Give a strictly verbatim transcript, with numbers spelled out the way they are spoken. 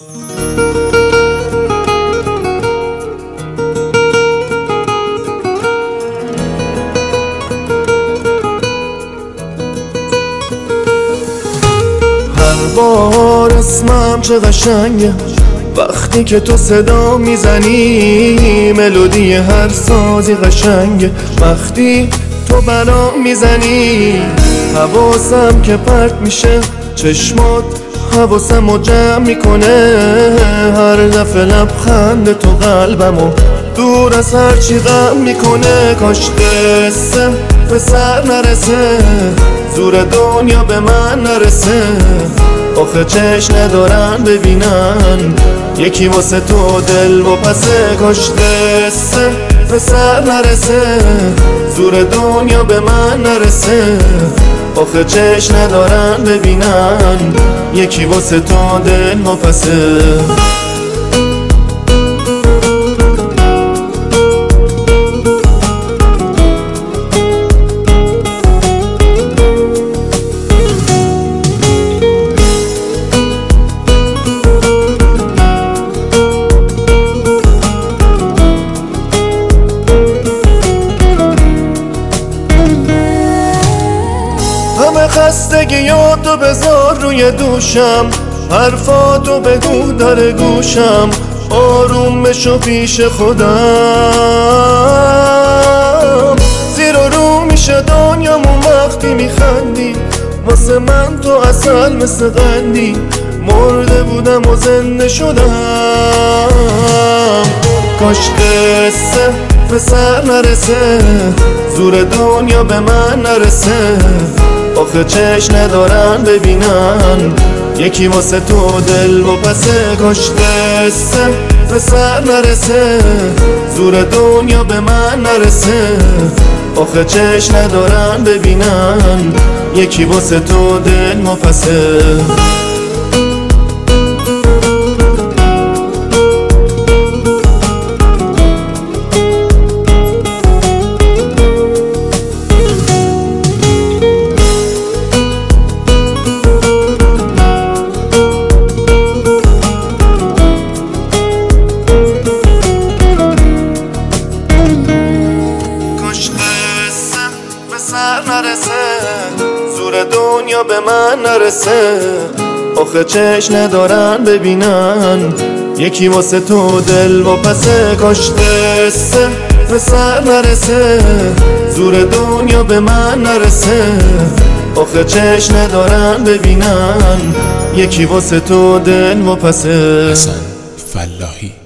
هر بار اسمم چه قشنگه وقتی که تو صدا میزنی، ملودی هر سازی قشنگه وقتی تو بنا میزنی. حواسم که پرت میشه چشمات حواسمو جمع میکنه، هر دفعه لبخند تو قلبمو دور از هر چی غم میکنه. کاش قصه به سر نرسه، زور دنیا به من نرسه، آخه چشم ندارن ببینن یکی واسه تو دل و پسه. کاش قصه به سر نرسه، زور دنیا به من نرسه، آخه چشم ندارن ببینن یکی واسه تو دل و پسه. همه خستگیاتو بذار روی دوشم، حرفاتو بگو در گوشم، آروم بشو پیش خودم. زیر و رو میشه دنیامون وقتی میخندی، واسه من تو اصل مثل قندی، مرده بودم و زنده شدم. کاش قصه به سر نرسه، زور دنیا به من نرسه، آخه چشم ندارن ببینن یکی واسه تو دل و پسه. کاش قصه به سر نرسه، زور دنیا به من نرسه، آخه چشم ندارن ببینن یکی واسه تو دل و پسه. نرسه، زور دنیا به من نرسه، آخه چشم ندارن ببینن یکی واسه تو دل و پسه. کاش قصه به سر نرسه، زور دنیا به من نرسه، آخه چشم ندارن ببینن یکی واسه تو دل و پسه. حسن فلاحی